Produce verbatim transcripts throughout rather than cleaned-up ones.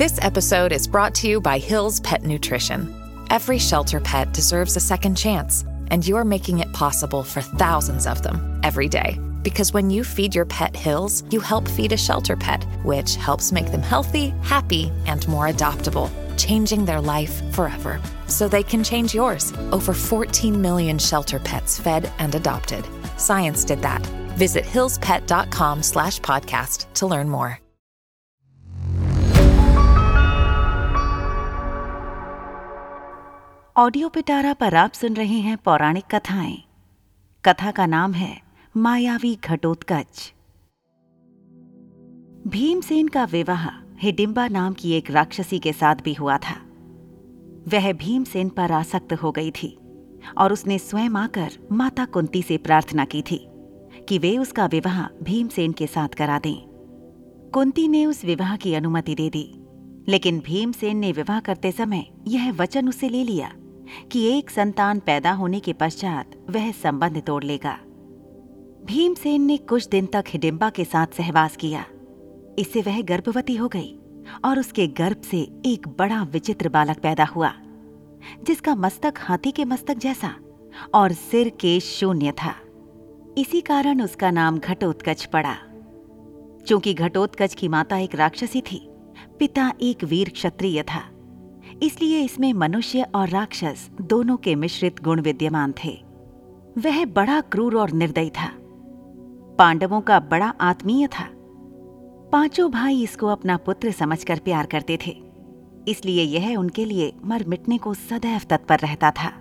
This episode is brought to you by Hill's Pet Nutrition. Every shelter pet deserves a second chance, and you're making it possible for thousands of them every day. Because when you feed your pet Hill's, you help feed a shelter pet, which helps make them healthy, happy, and more adoptable, changing their life forever. So they can change yours. Over fourteen million shelter pets fed and adopted. Science did that. Visit hillspet.com slash podcast to learn more. Audio Pitara पर आप सुन रहे हैं पौराणिक कथाएं। कथा का नाम है मायावी घटोत्कच। भीमसेन का विवाह हिडिंबा नाम की एक राक्षसी के साथ भी हुआ था। वह भीमसेन पर आसक्त हो गई थी और उसने स्वयं आकर माता कुंती से प्रार्थना की थी कि वे उसका विवाह भीमसेन के साथ करा दें। कुंती ने उस विवाह की अनुमति दे दी, लेकिन भीमसेन ने विवाह करते समय यह वचन उससे ले लिया कि एक संतान पैदा होने के पश्चात वह संबंध तोड़ लेगा। भीमसेन ने कुछ दिन तक हिडिंबा के साथ सहवास किया। इससे वह गर्भवती हो गई और उसके गर्भ से एक बड़ा विचित्र बालक पैदा हुआ, जिसका मस्तक हाथी के मस्तक जैसा और सिर केश शून्य था। इसी कारण उसका नाम घटोत्कच पड़ा। चूंकि घटोत्कच की माता एक राक्षसी थी, पिता एक वीर क्षत्रिय था, इसलिए इसमें मनुष्य और राक्षस दोनों के मिश्रित गुण विद्यमान थे। वह बड़ा क्रूर और निर्दयी था। पांडवों का बड़ा आत्मीय था। पांचों भाई इसको अपना पुत्र समझकर प्यार करते थे, इसलिए यह उनके लिए मर मिटने को सदैव तत्पर रहता था।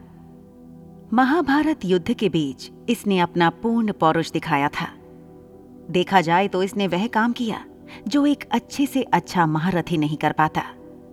महाभारत युद्ध के बीच इसने अपना पूर्ण पौरुष दिखाया था। देखा जाए तो इसने वह काम किया जो एक अच्छे से अच्छा महारथी नहीं कर पाता।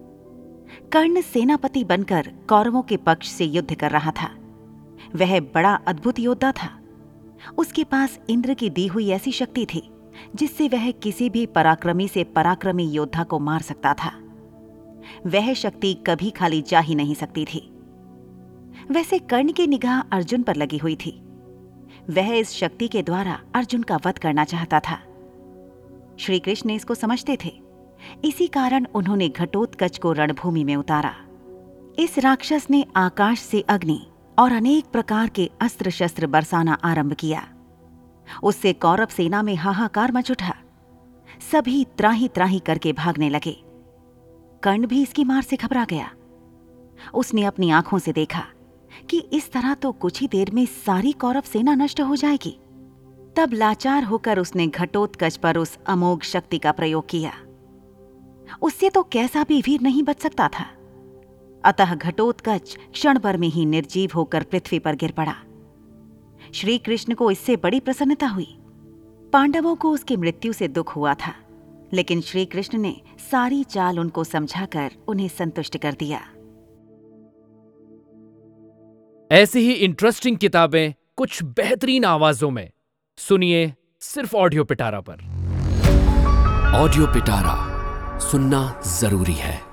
कर्ण सेनापति बनकर कौरवों के पक्ष से युद्ध कर रहा था। वह बड़ा अद्भुत योद्धा था। उसके पास इंद्र की दी हुई ऐसी शक्ति थी जिससे वह किसी भी पराक्रमी से पराक्रमी योद्धा को मार सकता था। वह शक्ति कभी खाली जा ही नहीं सकती थी। वैसे कर्ण की निगाह अर्जुन पर लगी हुई थी। वह इस शक्ति के द्वारा अर्जुन का वध करना चाहता था। श्री कृष्ण इसको समझते थे, इसी कारण उन्होंने घटोत्कच को रणभूमि में उतारा। इस राक्षस ने आकाश से अग्नि और अनेक प्रकार के अस्त्र शस्त्र बरसाना आरंभ किया। उससे कौरव सेना में हाहाकार मच उठा। सभी त्राही त्राही करके भागने लगे। कर्ण भी इसकी मार से घबरा गया। उसने अपनी आंखों से देखा कि इस तरह तो कुछ ही देर में सारी कौरव सेना नष्ट हो जाएगी। तब लाचार होकर उसने घटोत्कच पर उस अमोघ शक्ति का प्रयोग किया। उससे तो कैसा भी वीर नहीं बच सकता था। अतः घटोत्कच क्षण भर में ही निर्जीव होकर पृथ्वी पर गिर पड़ा। श्री कृष्ण को इससे बड़ी प्रसन्नता हुई। पांडवों को उसकी मृत्यु से दुख हुआ था, लेकिन श्री कृष्ण ने सारी चाल उनको समझाकर उन्हें संतुष्ट कर दिया। ऐसी ही इंटरेस्टिंग किताबें कुछ बेहतरीन आवाजों में सुनिए सिर्फ ऑडियो पिटारा पर। ऑडियो पिटारा सुनना जरूरी है।